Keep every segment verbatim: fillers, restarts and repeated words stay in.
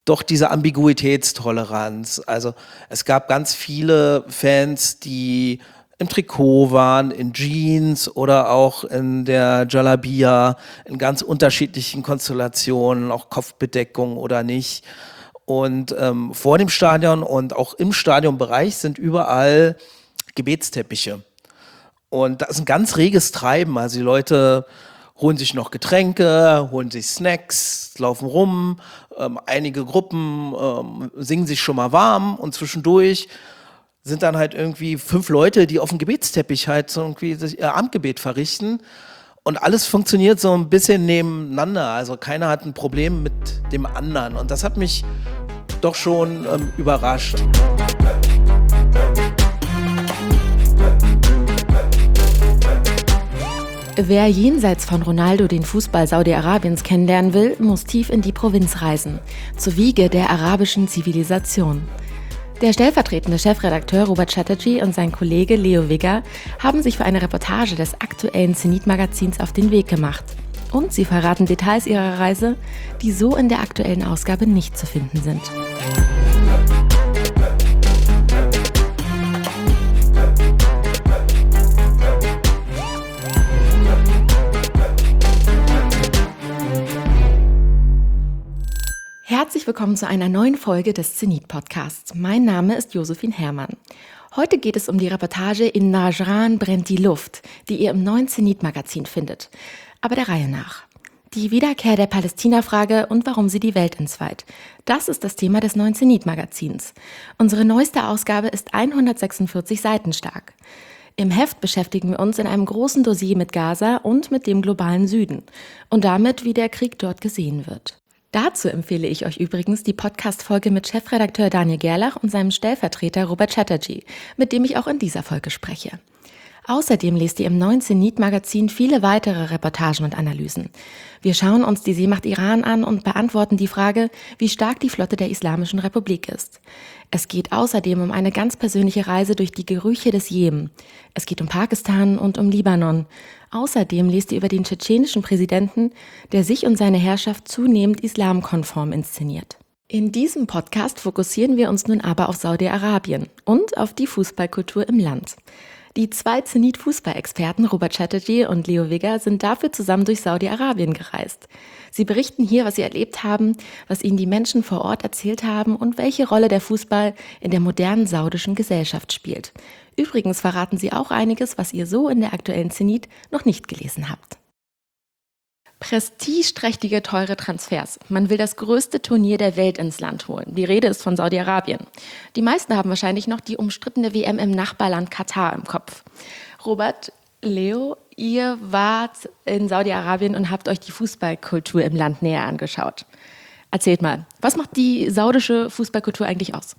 doch diese Ambiguitätstoleranz. Also es gab ganz viele Fans, die im Trikot waren, in Jeans oder auch in der Jalabia, in ganz unterschiedlichen Konstellationen, auch Kopfbedeckung oder nicht. Und ähm, vor dem Stadion und auch im Stadionbereich sind überall Gebetsteppiche. Und das ist ein ganz reges Treiben. Also die Leute holen sich noch Getränke, holen sich Snacks, laufen rum. Ähm, einige Gruppen ähm, singen sich schon mal warm und zwischendurch sind dann halt irgendwie fünf Leute, die auf dem Gebetsteppich halt so irgendwie sich ihr Abendgebet verrichten. Und alles funktioniert so ein bisschen nebeneinander. Also keiner hat ein Problem mit dem anderen. Und das hat mich doch schon ähm, überrascht. Wer jenseits von Ronaldo den Fußball Saudi-Arabiens kennenlernen will, muss tief in die Provinz reisen, zur Wiege der arabischen Zivilisation. Der stellvertretende Chefredakteur Robert Chatterjee und sein Kollege Leo Wigger haben sich für eine Reportage des aktuellen Zenit-Magazins auf den Weg gemacht. Und sie verraten Details ihrer Reise, die so in der aktuellen Ausgabe nicht zu finden sind. Herzlich willkommen zu einer neuen Folge des Zenit-Podcasts. Mein Name ist Josephine Herrmann. Heute geht es um die Reportage In Najran brennt die Luft, die ihr im neuen Zenit-Magazin findet. Aber der Reihe nach. Die Wiederkehr der Palästina-Frage und warum sie die Welt entzweit. Das ist das Thema des neuen Zenit-Magazins. Unsere neueste Ausgabe ist hundertsechsundvierzig Seiten stark. Im Heft beschäftigen wir uns in einem großen Dossier mit Gaza und mit dem globalen Süden und damit, wie der Krieg dort gesehen wird. Dazu empfehle ich euch übrigens die Podcast-Folge mit Chefredakteur Daniel Gerlach und seinem Stellvertreter Robert Chatterjee, mit dem ich auch in dieser Folge spreche. Außerdem lest ihr im neuen Zenit-Magazin viele weitere Reportagen und Analysen. Wir schauen uns die Seemacht Iran an und beantworten die Frage, wie stark die Flotte der Islamischen Republik ist. Es geht außerdem um eine ganz persönliche Reise durch die Gerüche des Jemen. Es geht um Pakistan und um Libanon. Außerdem lest ihr über den tschetschenischen Präsidenten, der sich und seine Herrschaft zunehmend islamkonform inszeniert. In diesem Podcast fokussieren wir uns nun aber auf Saudi-Arabien und auf die Fußballkultur im Land. Die zwei Zenit-Fußballexperten Robert Chatterjee und Leo Wigger sind dafür zusammen durch Saudi-Arabien gereist. Sie berichten hier, was sie erlebt haben, was ihnen die Menschen vor Ort erzählt haben und welche Rolle der Fußball in der modernen saudischen Gesellschaft spielt. Übrigens verraten sie auch einiges, was ihr so in der aktuellen Zenit noch nicht gelesen habt. Prestigeträchtige, teure Transfers. Man will das größte Turnier der Welt ins Land holen. Die Rede ist von Saudi-Arabien. Die meisten haben wahrscheinlich noch die umstrittene W M im Nachbarland Katar im Kopf. Robert, Leo, ihr wart in Saudi-Arabien und habt euch die Fußballkultur im Land näher angeschaut. Erzählt mal, was macht die saudische Fußballkultur eigentlich aus?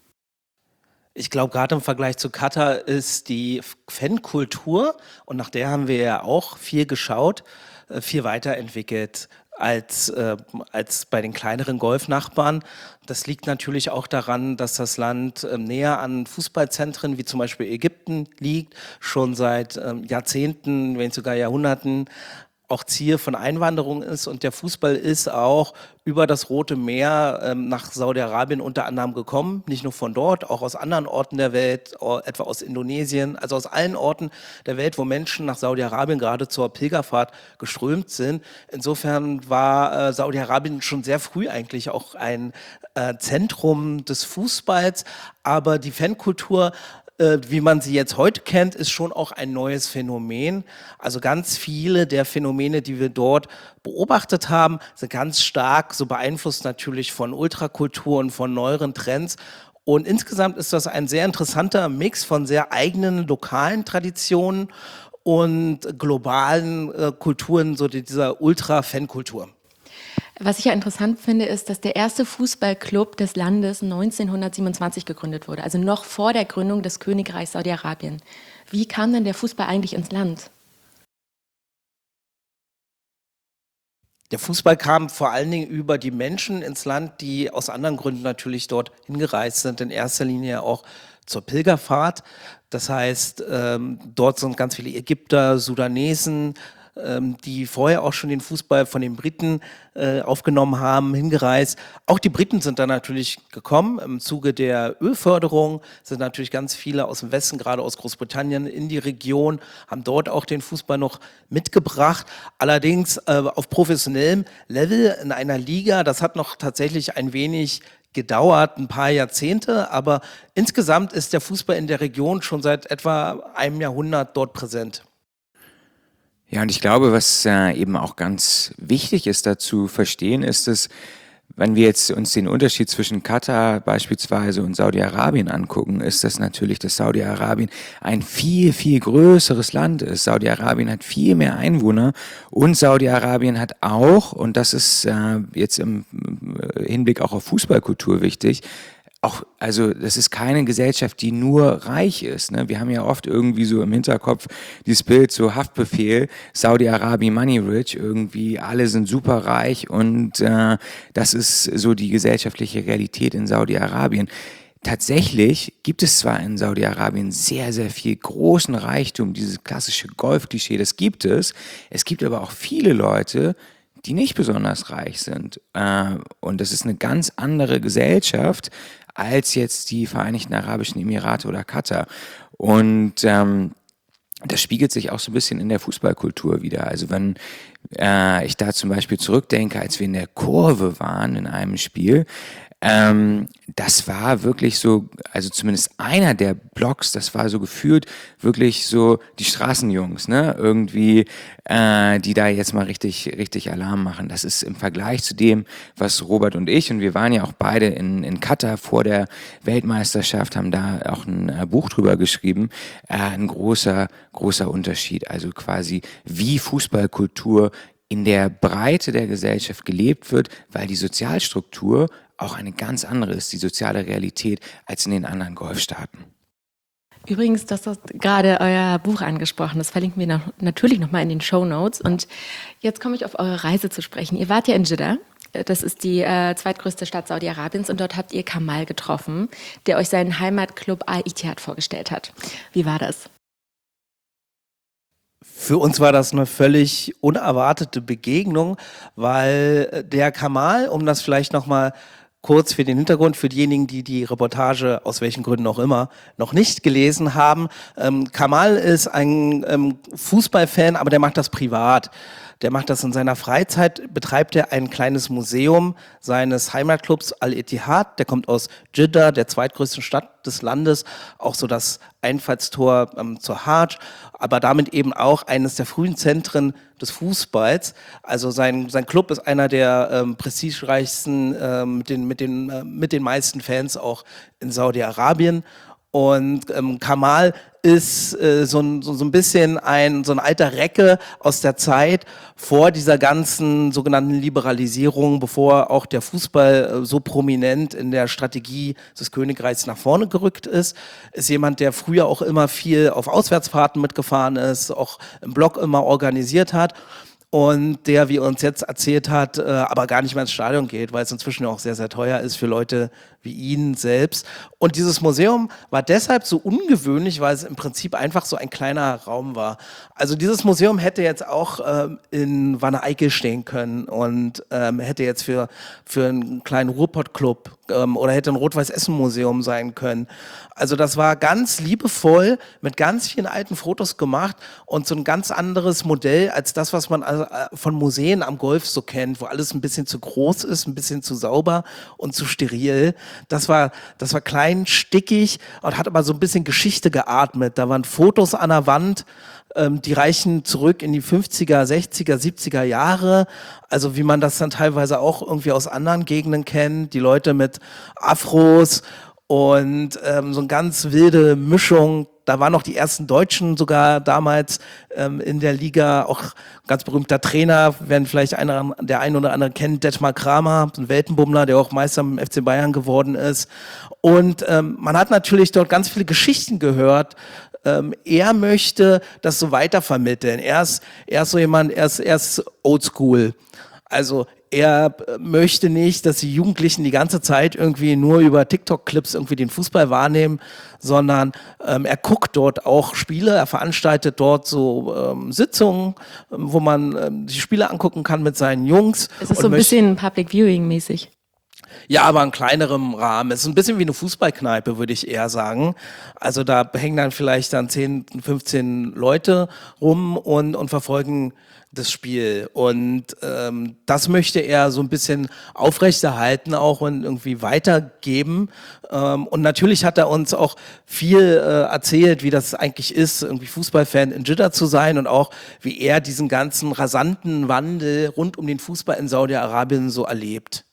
Ich glaube, gerade im Vergleich zu Katar ist die Fankultur, und nach der haben wir ja auch viel geschaut, viel weiterentwickelt als, äh, als bei den kleineren Golfnachbarn. Das liegt natürlich auch daran, dass das Land äh, näher an Fußballzentren wie zum Beispiel Ägypten liegt, schon seit äh, Jahrzehnten, wenn nicht sogar Jahrhunderten auch Ziel von Einwanderung ist, und der Fußball ist auch über das Rote Meer ähm, nach Saudi-Arabien unter anderem gekommen, nicht nur von dort, auch aus anderen Orten der Welt, etwa aus Indonesien, also aus allen Orten der Welt, wo Menschen nach Saudi-Arabien gerade zur Pilgerfahrt geströmt sind. Insofern war äh, Saudi-Arabien schon sehr früh eigentlich auch ein äh, Zentrum des Fußballs, aber die Fankultur, wie man sie jetzt heute kennt, ist schon auch ein neues Phänomen. Also ganz viele der Phänomene, die wir dort beobachtet haben, sind ganz stark so beeinflusst natürlich von Ultrakultur und von neueren Trends. Und insgesamt ist das ein sehr interessanter Mix von sehr eigenen lokalen Traditionen und globalen äh, Kulturen, so dieser Ultra-Fankultur. Was ich ja interessant finde, ist, dass der erste Fußballclub des Landes neunzehnhundertsiebenundzwanzig gegründet wurde, also noch vor der Gründung des Königreichs Saudi-Arabien. Wie kam denn der Fußball eigentlich ins Land? Der Fußball kam vor allen Dingen über die Menschen ins Land, die aus anderen Gründen natürlich dort hingereist sind, in erster Linie auch zur Pilgerfahrt. Das heißt, ähm, dort sind ganz viele Ägypter, Sudanesen, ähm, die vorher auch schon den Fußball von den Briten äh, aufgenommen haben, hingereist. Auch die Briten sind dann natürlich gekommen. Im Zuge der Ölförderung sind natürlich ganz viele aus dem Westen, gerade aus Großbritannien, in die Region, haben dort auch den Fußball noch mitgebracht. Allerdings äh, auf professionellem Level in einer Liga, das hat noch tatsächlich ein wenig gedauert, ein paar Jahrzehnte, aber insgesamt ist der Fußball in der Region schon seit etwa einem Jahrhundert dort präsent. Ja, und ich glaube, was äh, eben auch ganz wichtig ist, da zu verstehen, ist, dass wenn wir jetzt uns den Unterschied zwischen Katar beispielsweise und Saudi-Arabien angucken, ist das natürlich, dass Saudi-Arabien ein viel, viel größeres Land ist. Saudi-Arabien hat viel mehr Einwohner und Saudi-Arabien hat auch, und das ist äh, jetzt im Hinblick auch auf Fußballkultur wichtig, auch, also das ist keine Gesellschaft, die nur reich ist. Ne? Wir haben ja oft irgendwie so im Hinterkopf dieses Bild, so Haftbefehl, Saudi-Arabien Money Rich, irgendwie alle sind super reich und äh, das ist so die gesellschaftliche Realität in Saudi-Arabien. Tatsächlich gibt es zwar in Saudi-Arabien sehr, sehr viel großen Reichtum, dieses klassische Golf-Klischee, das gibt es. Es gibt aber auch viele Leute, die nicht besonders reich sind. Äh, und das ist eine ganz andere Gesellschaft als jetzt die Vereinigten Arabischen Emirate oder Katar. Und ähm, das spiegelt sich auch so ein bisschen in der Fußballkultur wieder. Also wenn äh, ich da zum Beispiel zurückdenke, als wir in der Kurve waren in einem Spiel, Ähm, das war wirklich so, also zumindest einer der Blocks, das war so gefühlt wirklich so die Straßenjungs, ne, irgendwie, äh, die da jetzt mal richtig, richtig Alarm machen. Das ist im Vergleich zu dem, was Robert und ich, und wir waren ja auch beide in, in Katar vor der Weltmeisterschaft, haben da auch ein äh, Buch drüber geschrieben, äh, ein großer, großer Unterschied. Also quasi, wie Fußballkultur in der Breite der Gesellschaft gelebt wird, weil die Sozialstruktur auch eine ganz andere ist, die soziale Realität, als in den anderen Golfstaaten. Übrigens, du hast gerade euer Buch angesprochen, das verlinken wir noch, natürlich nochmal in den Shownotes. Und jetzt komme ich auf eure Reise zu sprechen. Ihr wart ja in Jeddah, das ist die äh, zweitgrößte Stadt Saudi-Arabiens, und dort habt ihr Kamal getroffen, der euch seinen Heimatclub Al-Ittihad vorgestellt hat. Wie war das? Für uns war das eine völlig unerwartete Begegnung, weil der Kamal, um das vielleicht nochmal kurz für den Hintergrund, für diejenigen, die die Reportage aus welchen Gründen auch immer noch nicht gelesen haben. Ähm, Kamal ist ein ähm, Fußballfan, aber der macht das privat. Der macht das in seiner Freizeit, betreibt er ein kleines Museum seines Heimatclubs Al-Ittihad. Der kommt aus Jeddah, der zweitgrößten Stadt des Landes, auch so das Einfallstor ähm, zur Hadsch, aber damit eben auch eines der frühen Zentren des Fußballs. Also sein, sein Club ist einer der ähm, prestigereichsten, ähm, mit, den, mit, den, äh, mit den meisten Fans auch in Saudi-Arabien. Und ähm, Kamal ist äh, so, ein, so, so ein bisschen ein, so ein alter Recke aus der Zeit vor dieser ganzen sogenannten Liberalisierung, bevor auch der Fußball äh, so prominent in der Strategie des Königreichs nach vorne gerückt ist. Ist jemand, der früher auch immer viel auf Auswärtsfahrten mitgefahren ist, auch im Blog immer organisiert hat. Und der, wie er uns jetzt erzählt hat, äh, aber gar nicht mehr ins Stadion geht, weil es inzwischen auch sehr, sehr teuer ist für Leute wie ihn selbst. Und dieses Museum war deshalb so ungewöhnlich, weil es im Prinzip einfach so ein kleiner Raum war. Also dieses Museum hätte jetzt auch ähm, in Wanne-Eickel stehen können und ähm, hätte jetzt für, für einen kleinen Ruhrpott-Club ähm, oder hätte ein Rot-Weiß-Essen-Museum sein können. Also das war ganz liebevoll mit ganz vielen alten Fotos gemacht und so ein ganz anderes Modell als das, was man also von Museen am Golf so kennt, wo alles ein bisschen zu groß ist, ein bisschen zu sauber und zu steril. Das war, das war klein, stickig und hat aber so ein bisschen Geschichte geatmet. Da waren Fotos an der Wand, ähm, die reichen zurück in die fünfziger, sechziger, siebziger Jahre. Also wie man das dann teilweise auch irgendwie aus anderen Gegenden kennt. Die Leute mit Afros und ähm, so eine ganz wilde Mischung. Da waren noch die ersten Deutschen sogar damals ähm, in der Liga, auch ganz berühmter Trainer, werden vielleicht einer, der ein oder andere kennt, Detmar Kramer, ein Weltenbummler, der auch Meister im F C Bayern geworden ist. Und ähm, man hat natürlich dort ganz viele Geschichten gehört. Ähm, er möchte das so weitervermitteln. Er ist, er ist so jemand, er ist, er ist oldschool. Also er möchte nicht, dass die Jugendlichen die ganze Zeit irgendwie nur über TikTok-Clips irgendwie den Fußball wahrnehmen, sondern ähm, er guckt dort auch Spiele, er veranstaltet dort so ähm, Sitzungen, ähm, wo man ähm, die Spiele angucken kann mit seinen Jungs. Es ist so ein bisschen Public Viewing mäßig. Ja, aber in kleinerem Rahmen. Es ist ein bisschen wie eine Fußballkneipe, würde ich eher sagen. Also da hängen dann vielleicht dann zehn, fünfzehn Leute rum und, und verfolgen das Spiel. Und ähm, das möchte er so ein bisschen aufrechterhalten auch und irgendwie weitergeben. Ähm, und natürlich hat er uns auch viel äh, erzählt, wie das eigentlich ist, irgendwie Fußballfan in Jeddah zu sein und auch wie er diesen ganzen rasanten Wandel rund um den Fußball in Saudi-Arabien so erlebt.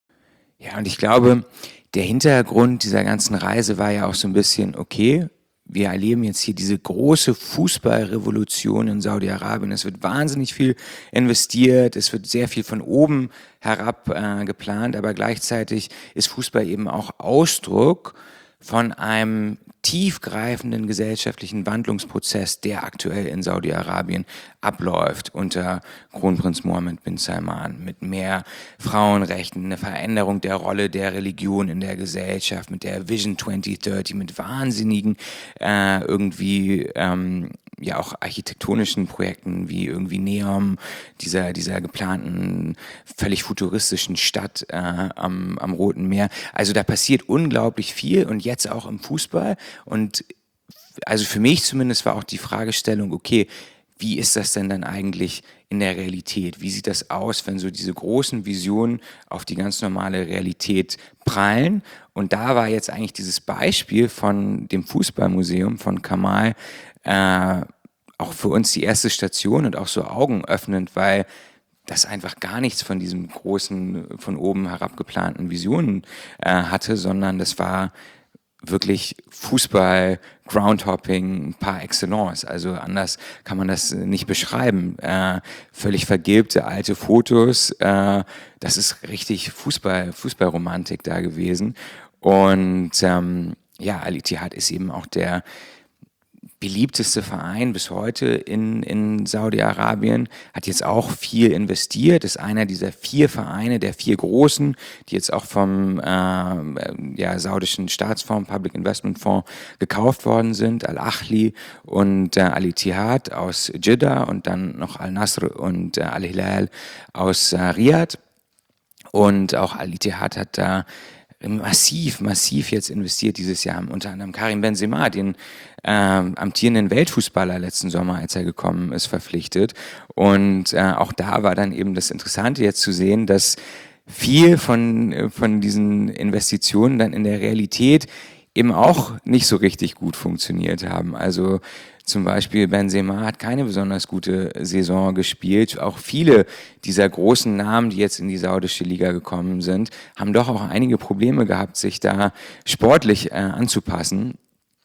Ja, und ich glaube, der Hintergrund dieser ganzen Reise war ja auch so ein bisschen, okay, wir erleben jetzt hier diese große Fußballrevolution in Saudi-Arabien. Es wird wahnsinnig viel investiert, es wird sehr viel von oben herab äh, geplant, aber gleichzeitig ist Fußball eben auch Ausdruck von einem tiefgreifenden gesellschaftlichen Wandlungsprozess, der aktuell in Saudi-Arabien abläuft unter Kronprinz Mohammed bin Salman, mit mehr Frauenrechten, eine Veränderung der Rolle der Religion in der Gesellschaft, mit der Vision zwanzig dreißig, mit wahnsinnigen äh, irgendwie ähm, ja auch architektonischen Projekten wie irgendwie Neom, dieser, dieser geplanten, völlig futuristischen Stadt äh, am, am Roten Meer. Also da passiert unglaublich viel und jetzt auch im Fußball. Und also für mich zumindest war auch die Fragestellung, okay, wie ist das denn dann eigentlich in der Realität? Wie sieht das aus, wenn so diese großen Visionen auf die ganz normale Realität prallen? Und da war jetzt eigentlich dieses Beispiel von dem Fußballmuseum von Kamal äh, auch für uns die erste Station und auch so augenöffnend, weil das einfach gar nichts von diesem großen, von oben herab geplanten Visionen äh, hatte, sondern das war wirklich Fußball, Groundhopping par excellence. Also anders kann man das nicht beschreiben. Äh, völlig vergilbte alte Fotos. Äh, das ist richtig Fußball, Fußballromantik da gewesen. Und ähm, ja, Al-Ittihad ist eben auch der beliebteste Verein bis heute in, in Saudi-Arabien, hat jetzt auch viel investiert, ist einer dieser vier Vereine, der vier großen, die jetzt auch vom äh, ja, saudischen Staatsfonds, Public Investment Fonds gekauft worden sind, Al-Ahli und äh, Al-Ittihad aus Jeddah und dann noch Al-Nasr und äh, Al-Hilal aus äh, Riyadh. Und auch Al-Ittihad hat da massiv, massiv jetzt investiert dieses Jahr, unter anderem Karim Benzema, den ähm, amtierenden Weltfußballer letzten Sommer, als er gekommen ist, verpflichtet. Und äh, auch da war dann eben das Interessante jetzt zu sehen, dass viel von, von diesen Investitionen dann in der Realität eben auch nicht so richtig gut funktioniert haben. Also zum Beispiel Benzema hat keine besonders gute Saison gespielt. Auch viele dieser großen Namen, die jetzt in die saudische Liga gekommen sind, haben doch auch einige Probleme gehabt, sich da sportlich äh, anzupassen.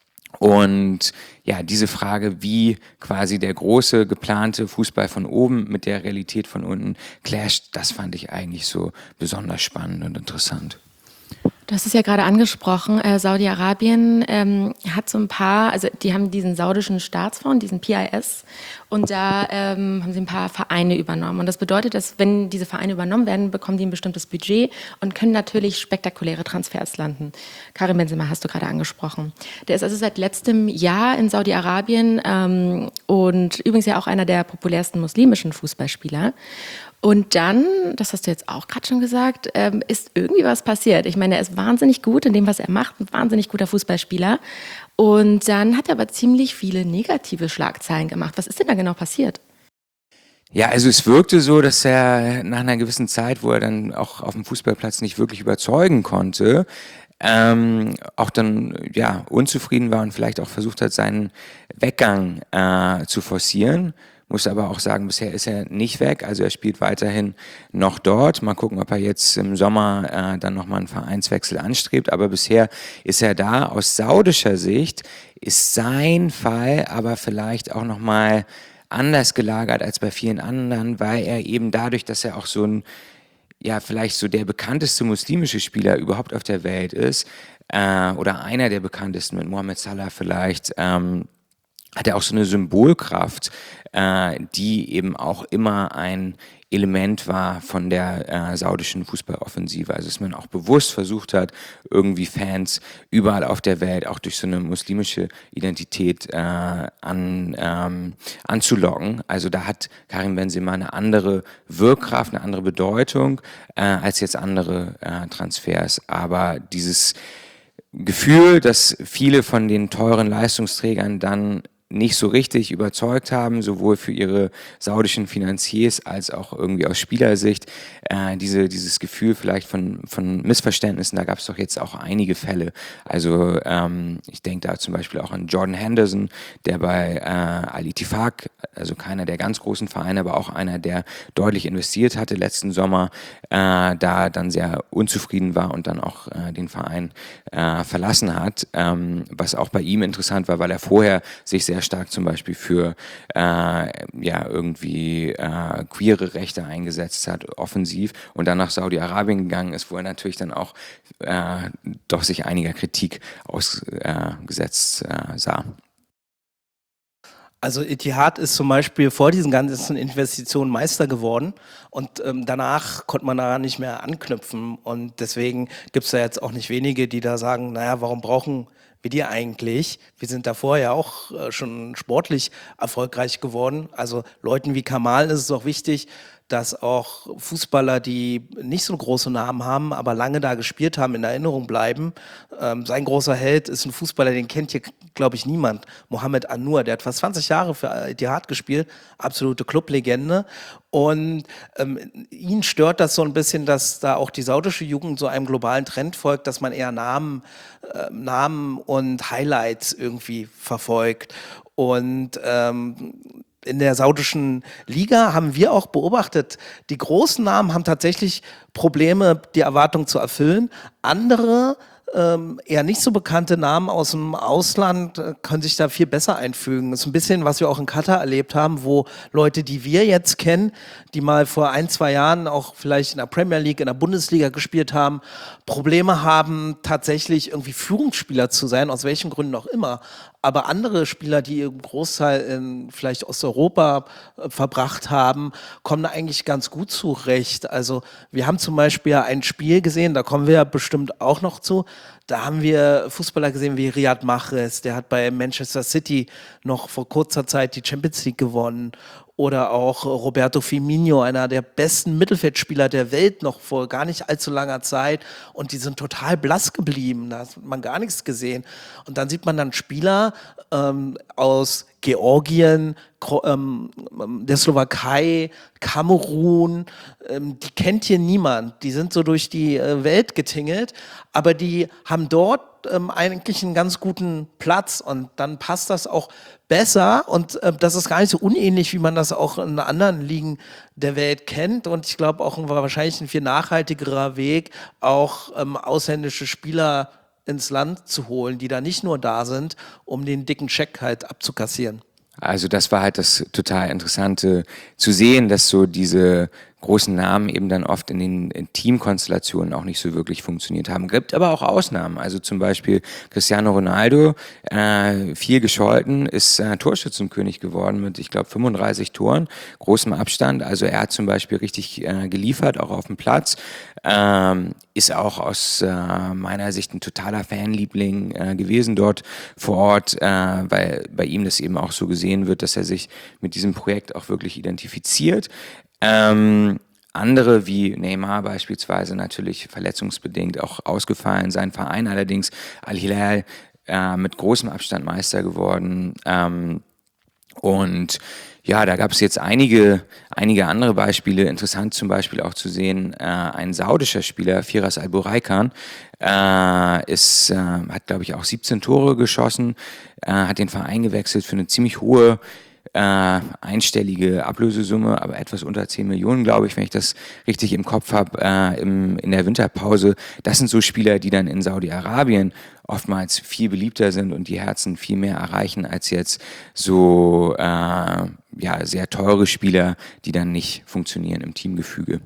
Und ja, diese Frage, wie quasi der große geplante Fußball von oben mit der Realität von unten clasht, das fand ich eigentlich so besonders spannend und interessant. Du hast es ja gerade angesprochen, äh, Saudi-Arabien ähm, hat so ein paar, also die haben diesen saudischen Staatsfonds, diesen P I S, und da ähm, haben sie ein paar Vereine übernommen. Und das bedeutet, dass wenn diese Vereine übernommen werden, bekommen die ein bestimmtes Budget und können natürlich spektakuläre Transfers landen. Karim Benzema hast du gerade angesprochen. Der ist also seit letztem Jahr in Saudi-Arabien ähm, und übrigens ja auch einer der populärsten muslimischen Fußballspieler. Und dann, das hast du jetzt auch gerade schon gesagt, ähm, ist irgendwie was passiert. Ich meine, er ist wahnsinnig gut in dem, was er macht, ein wahnsinnig guter Fußballspieler. Und dann hat er aber ziemlich viele negative Schlagzeilen gemacht. Was ist denn da genau passiert? Ja, also es wirkte so, dass er nach einer gewissen Zeit, wo er dann auch auf dem Fußballplatz nicht wirklich überzeugen konnte, ähm, auch dann ja unzufrieden war und vielleicht auch versucht hat, seinen Weggang äh, zu forcieren. Muss aber auch sagen, bisher ist er nicht weg, also er spielt weiterhin noch dort. Mal gucken, ob er jetzt im Sommer äh, dann nochmal einen Vereinswechsel anstrebt, aber bisher ist er da. Aus saudischer Sicht ist sein Fall aber vielleicht auch nochmal anders gelagert als bei vielen anderen, weil er eben dadurch, dass er auch so ein, ja vielleicht so der bekannteste muslimische Spieler überhaupt auf der Welt ist, äh, oder einer der bekanntesten mit Mohammed Salah vielleicht, ähm, hat er auch so eine Symbolkraft, äh, die eben auch immer ein Element war von der äh, saudischen Fußballoffensive. Also dass man auch bewusst versucht hat, irgendwie Fans überall auf der Welt, auch durch so eine muslimische Identität äh, an, ähm, anzulocken. Also da hat Karim Benzema eine andere Wirkkraft, eine andere Bedeutung äh, als jetzt andere äh, Transfers. Aber dieses Gefühl, dass viele von den teuren Leistungsträgern dann nicht so richtig überzeugt haben, sowohl für ihre saudischen Finanziers als auch irgendwie aus Spielersicht. Äh, diese, dieses Gefühl vielleicht von, von Missverständnissen, da gab es doch jetzt auch einige Fälle. Also ähm, ich denke da zum Beispiel auch an Jordan Henderson, der bei äh, Al-Ittifaq, also keiner der ganz großen Vereine, aber auch einer, der deutlich investiert hatte letzten Sommer, äh, da dann sehr unzufrieden war und dann auch äh, den Verein äh, verlassen hat. Ähm, was auch bei ihm interessant war, weil er vorher sich sehr stark zum Beispiel für äh, ja irgendwie äh, queere Rechte eingesetzt hat, offensiv, und dann nach Saudi-Arabien gegangen ist, wo er natürlich dann auch äh, doch sich einiger Kritik ausgesetzt äh, sah. Also Etihad ist zum Beispiel vor diesen ganzen Investitionen Meister geworden und ähm, danach konnte man da nicht mehr anknüpfen, und deswegen gibt es da jetzt auch nicht wenige, die da sagen, naja, warum brauchen wir die eigentlich? Wir sind davor ja auch äh, schon sportlich erfolgreich geworden. Also Leuten wie Kamal ist es auch wichtig, dass auch Fußballer, die nicht so große Namen haben, aber lange da gespielt haben, in Erinnerung bleiben. Ähm, sein großer Held ist ein Fußballer, den kennt hier, glaube ich, niemand. Mohamed An-Nur, der hat fast zwanzig Jahre für Etihad gespielt, absolute Clublegende. Und ähm, ihn stört das so ein bisschen, dass da auch die saudische Jugend so einem globalen Trend folgt, dass man eher Namen, äh, Namen und Highlights irgendwie verfolgt. Und ähm, in der saudischen Liga haben wir auch beobachtet, die großen Namen haben tatsächlich Probleme, die Erwartung zu erfüllen. Andere, ähm, eher nicht so bekannte Namen aus dem Ausland äh, können sich da viel besser einfügen. Das ist ein bisschen, was wir auch in Katar erlebt haben, wo Leute, die wir jetzt kennen, die mal vor ein, zwei Jahren auch vielleicht in der Premier League, in der Bundesliga gespielt haben, Probleme haben, tatsächlich irgendwie Führungsspieler zu sein, aus welchen Gründen auch immer. Aber andere Spieler, die ihren Großteil in vielleicht Osteuropa äh, verbracht haben, kommen da eigentlich ganz gut zurecht. Also wir haben zum Beispiel ein Spiel gesehen, da kommen wir ja bestimmt auch noch zu. Da haben wir Fußballer gesehen wie Riyad Mahrez, der hat bei Manchester City noch vor kurzer Zeit die Champions League gewonnen. Oder auch Roberto Firmino, einer der besten Mittelfeldspieler der Welt, noch vor gar nicht allzu langer Zeit. Und die sind total blass geblieben. Da hat man gar nichts gesehen. Und dann sieht man dann Spieler ähm, aus Georgien, ähm, der Slowakei, Kamerun, ähm, die kennt hier niemand. Die sind so durch die äh, Welt getingelt, aber die haben dort ähm, eigentlich einen ganz guten Platz, und dann passt das auch besser, und äh, das ist gar nicht so unähnlich, wie man das auch in anderen Ligen der Welt kennt, und ich glaube auch ein, wahrscheinlich ein viel nachhaltigerer Weg, auch ähm, ausländische Spieler ins Land zu holen, die da nicht nur da sind, um den dicken Scheck halt abzukassieren. Also das war halt das total Interessante zu sehen, dass so diese großen Namen eben dann oft in den in Teamkonstellationen auch nicht so wirklich funktioniert haben. Gibt aber auch Ausnahmen. Also zum Beispiel Cristiano Ronaldo, äh, viel gescholten, ist äh, Torschützenkönig geworden mit, ich glaube, fünfunddreißig Toren, großem Abstand. Also er hat zum Beispiel richtig äh, geliefert, auch auf dem Platz. Ähm, ist auch aus äh, meiner Sicht ein totaler Fanliebling äh, gewesen dort vor Ort, äh, weil bei ihm das eben auch so gesehen wird, dass er sich mit diesem Projekt auch wirklich identifiziert. Ähm, andere wie Neymar beispielsweise natürlich verletzungsbedingt auch ausgefallen. Sein Verein allerdings, Al-Hilal, äh, mit großem Abstand Meister geworden. Ähm, und ja, da gab es jetzt einige, einige andere Beispiele. Interessant zum Beispiel auch zu sehen, äh, ein saudischer Spieler, Firas Al-Buraikan, äh, ist, äh, hat glaube ich auch siebzehn Tore geschossen, äh, hat den Verein gewechselt für eine ziemlich hohe Äh, einstellige Ablösesumme, aber etwas unter zehn Millionen, glaube ich, wenn ich das richtig im Kopf habe, äh, im, in der Winterpause. Das sind so Spieler, die dann in Saudi-Arabien oftmals viel beliebter sind und die Herzen viel mehr erreichen als jetzt so äh, ja, sehr teure Spieler, die dann nicht funktionieren im Teamgefüge.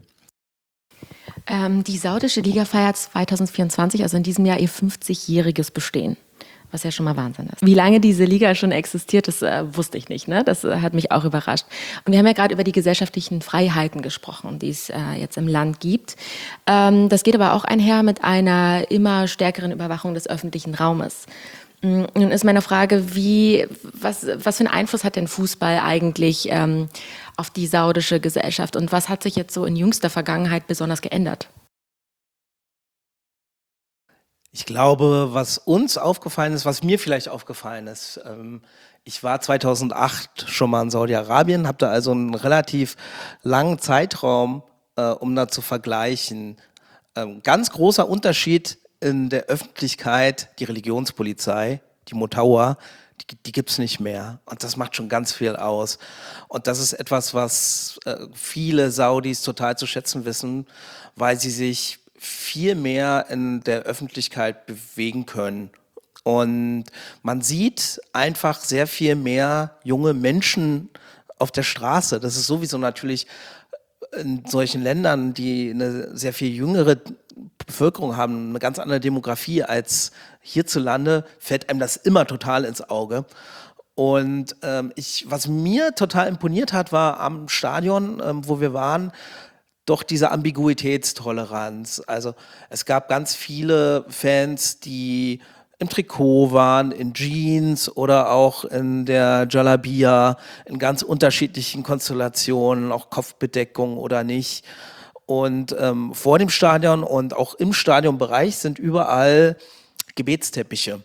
Ähm, die saudische Liga feiert zwanzig vierundzwanzig, also in diesem Jahr, ihr fünfzigjähriges Bestehen. was ja schon mal Wahnsinn ist. Wie lange diese Liga schon existiert, das äh, wusste ich nicht. Ne? Das äh, hat mich auch überrascht. Und wir haben ja gerade über die gesellschaftlichen Freiheiten gesprochen, die es äh, jetzt im Land gibt. Ähm, das geht aber auch einher mit einer immer stärkeren Überwachung des öffentlichen Raumes. Nun ist meine Frage, wie, was, was für einen Einfluss hat denn Fußball eigentlich ähm, auf die saudische Gesellschaft und was hat sich jetzt so in jüngster Vergangenheit besonders geändert? Ich glaube, was uns aufgefallen ist, was mir vielleicht aufgefallen ist, ähm, ich war zweitausendacht schon mal in Saudi-Arabien, habe da also einen relativ langen Zeitraum, äh, um da zu vergleichen. Ähm, ganz großer Unterschied in der Öffentlichkeit, die Religionspolizei, die Motawa, die, die gibt's nicht mehr. Und das macht schon ganz viel aus. Und das ist etwas, was äh, viele Saudis total zu schätzen wissen, weil sie sich viel mehr in der Öffentlichkeit bewegen können. Und man sieht einfach sehr viel mehr junge Menschen auf der Straße. Das ist sowieso natürlich in solchen Ländern, die eine sehr viel jüngere Bevölkerung haben, eine ganz andere Demografie als hierzulande, fällt einem das immer total ins Auge. Und ähm, ich, was mir total imponiert hat, war am Stadion, ähm, wo wir waren, doch diese Ambiguitätstoleranz. Also es gab ganz viele Fans, die im Trikot waren, in Jeans oder auch in der Jalabia, in ganz unterschiedlichen Konstellationen, auch Kopfbedeckung oder nicht. Und ähm, vor dem Stadion und auch im Stadionbereich sind überall Gebetsteppiche.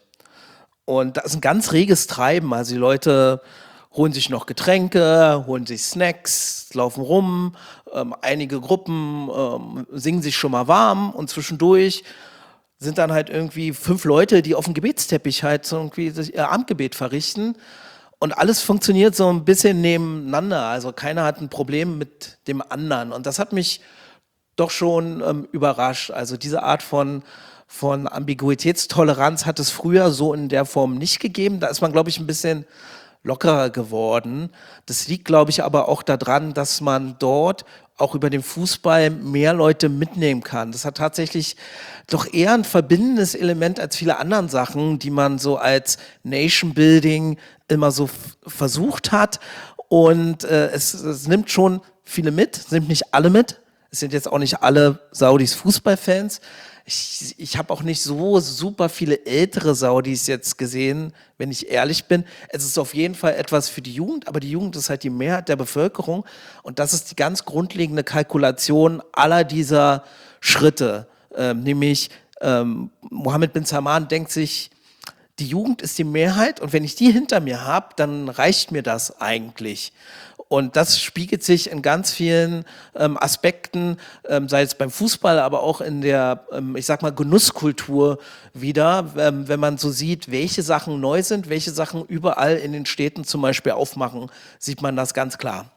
Und da ist ein ganz reges Treiben. Also die Leute holen sich noch Getränke, holen sich Snacks, laufen rum. Ähm, einige Gruppen ähm, singen sich schon mal warm und zwischendurch sind dann halt irgendwie fünf Leute, die auf dem Gebetsteppich halt so irgendwie ihr Abendgebet verrichten. Und alles funktioniert so ein bisschen nebeneinander. Also keiner hat ein Problem mit dem anderen. Und das hat mich doch schon ähm, überrascht. Also diese Art von, von Ambiguitätstoleranz hat es früher so in der Form nicht gegeben. Da ist man, glaube ich, ein bisschen lockerer geworden. Das liegt, glaube ich, aber auch daran, dass man dort auch über den Fußball mehr Leute mitnehmen kann. Das hat tatsächlich doch eher ein verbindendes Element als viele anderen Sachen, die man so als Nation Building immer so f- versucht hat. Und äh, es, es nimmt schon viele mit, es nimmt nicht alle mit. Es sind jetzt auch nicht alle Saudis Fußballfans. Ich, ich habe auch nicht so super viele ältere Saudis jetzt gesehen, wenn ich ehrlich bin. Es ist auf jeden Fall etwas für die Jugend, aber die Jugend ist halt die Mehrheit der Bevölkerung. Und das ist die ganz grundlegende Kalkulation aller dieser Schritte. Ähm, nämlich ähm, Mohammed bin Salman denkt sich, die Jugend ist die Mehrheit und wenn ich die hinter mir habe, dann reicht mir das eigentlich. Und das spiegelt sich in ganz vielen ähm, Aspekten, ähm, sei es beim Fußball, aber auch in der, ähm, ich sag mal, Genusskultur wieder, ähm, wenn man so sieht, welche Sachen neu sind, welche Sachen überall in den Städten zum Beispiel aufmachen, sieht man das ganz klar.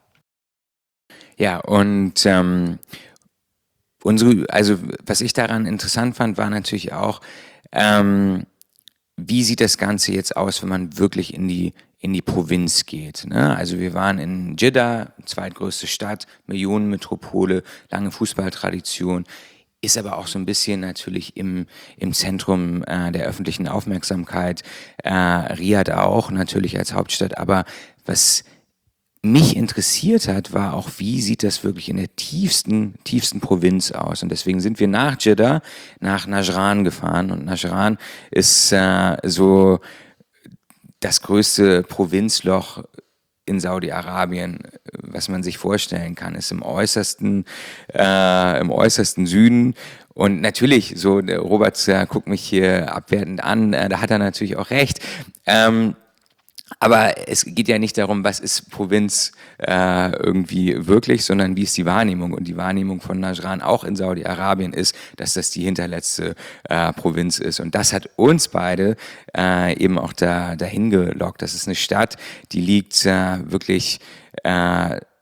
Ja, und ähm, unsere, also was ich daran interessant fand, war natürlich auch, ähm, wie sieht das Ganze jetzt aus, wenn man wirklich in die in die Provinz geht. Ne? Also wir waren in Jeddah, zweitgrößte Stadt, Millionenmetropole, lange Fußballtradition, ist aber auch so ein bisschen natürlich im, im Zentrum äh, der öffentlichen Aufmerksamkeit. Äh, Riyadh auch natürlich als Hauptstadt, aber was mich interessiert hat, war auch, wie sieht das wirklich in der tiefsten, tiefsten Provinz aus. Und deswegen sind wir nach Jeddah, nach Najran gefahren. Und Najran ist äh, so das größte Provinzloch in Saudi-Arabien, was man sich vorstellen kann, ist im äußersten, äh, im äußersten Süden. Und natürlich, so der Robert äh, guckt mich hier abwertend an, äh, da hat er natürlich auch recht. Ähm, Aber es geht ja nicht darum, was ist Provinz äh, irgendwie wirklich, sondern wie ist die Wahrnehmung. Und die Wahrnehmung von Najran auch in Saudi-Arabien ist, dass das die hinterletzte äh, Provinz ist. Und das hat uns beide äh, eben auch da dahin gelockt. Das ist eine Stadt, die liegt äh, wirklich äh,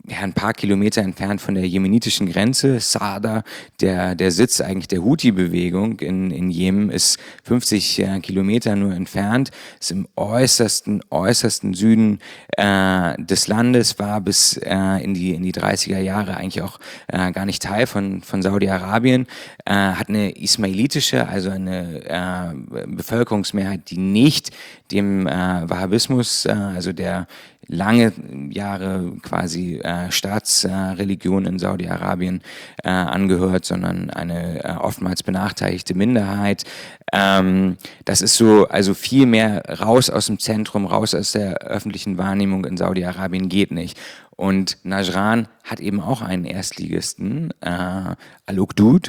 ja, ein paar Kilometer entfernt von der jemenitischen Grenze. Saada, der, der Sitz eigentlich der Houthi-Bewegung in, in Jemen, ist fünfzig äh, Kilometer nur entfernt, ist im äußersten, äußersten Süden äh, des Landes, war bis äh, in die, in die dreißiger Jahre eigentlich auch äh, gar nicht Teil von, von Saudi-Arabien, äh, hat eine ismailitische, also eine äh, Bevölkerungsmehrheit, die nicht dem äh, Wahhabismus, äh, also der lange Jahre quasi äh, Staatsreligion äh, in Saudi-Arabien äh, angehört, sondern eine äh, oftmals benachteiligte Minderheit. Ähm, das ist so, also viel mehr raus aus dem Zentrum, raus aus der öffentlichen Wahrnehmung in Saudi-Arabien geht nicht. Und Najran hat eben auch einen Erstligisten, äh, Al-Uqdud,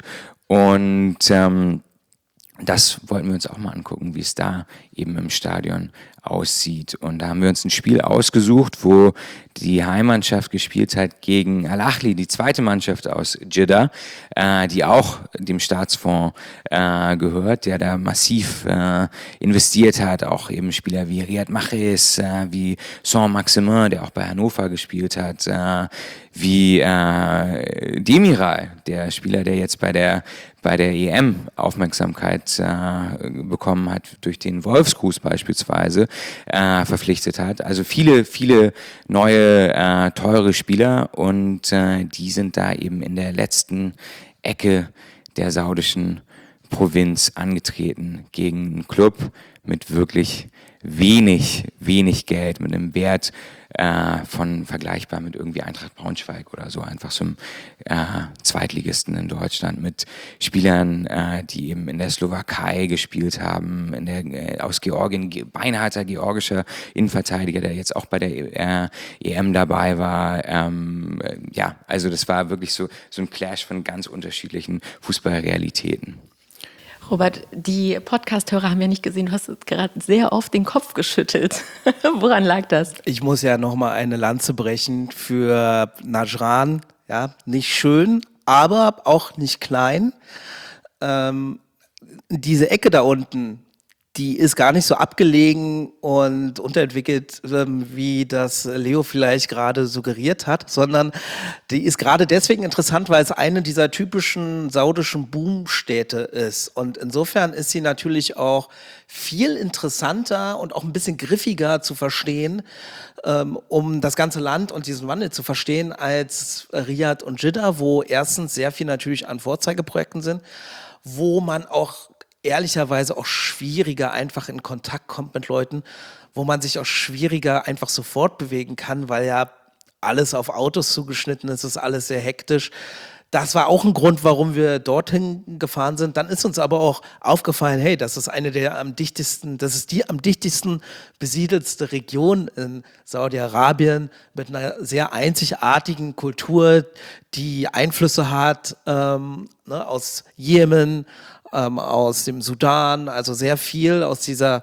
und ähm, das wollten wir uns auch mal angucken, wie es da eben im Stadion aussieht. Und da haben wir uns ein Spiel ausgesucht, wo die Heimmannschaft gespielt hat gegen Al-Ahli, die zweite Mannschaft aus Jeddah, äh, die auch dem Staatsfonds äh, gehört, der da massiv äh, investiert hat. Auch eben Spieler wie Riyad Mahrez, äh, wie Saint-Maximin, der auch bei Hannover gespielt hat, äh, wie äh, Demiral, der Spieler, der jetzt bei der bei der E M Aufmerksamkeit äh, bekommen hat, durch den Wolfsgruß beispielsweise äh, verpflichtet hat. Also viele, viele neue, äh, teure Spieler, und äh, die sind da eben in der letzten Ecke der saudischen Provinz angetreten gegen einen Club mit wirklich wenig, wenig Geld, mit einem Wert äh, von vergleichbar mit irgendwie Eintracht Braunschweig oder so, einfach so einem äh, Zweitligisten in Deutschland, mit Spielern, äh, die eben in der Slowakei gespielt haben, in der, äh, aus Georgien, beinharter georgischer Innenverteidiger, der jetzt auch bei der äh, E M dabei war. Ähm, äh, ja, also das war wirklich so, so ein Clash von ganz unterschiedlichen Fußballrealitäten. Robert, die Podcast-Hörer haben ja nicht gesehen, du hast gerade sehr oft den Kopf geschüttelt. Woran lag das? Ich muss ja nochmal eine Lanze brechen für Najran. Ja, nicht schön, aber auch nicht klein. Ähm, diese Ecke da unten, die ist gar nicht so abgelegen und unterentwickelt, ähm, wie das Leo vielleicht gerade suggeriert hat, sondern die ist gerade deswegen interessant, weil es eine dieser typischen saudischen Boomstädte ist. Und insofern ist sie natürlich auch viel interessanter und auch ein bisschen griffiger zu verstehen, ähm, um das ganze Land und diesen Wandel zu verstehen, als Riyadh und Jeddah, wo erstens sehr viel natürlich an Vorzeigeprojekten sind, wo man auch ehrlicherweise auch schwieriger einfach in Kontakt kommt mit Leuten, wo man sich auch schwieriger einfach sofort bewegen kann, weil ja alles auf Autos zugeschnitten ist, ist alles sehr hektisch. Das war auch ein Grund, warum wir dorthin gefahren sind. Dann ist uns aber auch aufgefallen, hey, das ist eine der am dichtesten, das ist die am dichtesten besiedelste Region in Saudi-Arabien mit einer sehr einzigartigen Kultur, die Einflüsse hat ähm, ne, aus Jemen, Ähm, aus dem Sudan, also sehr viel aus dieser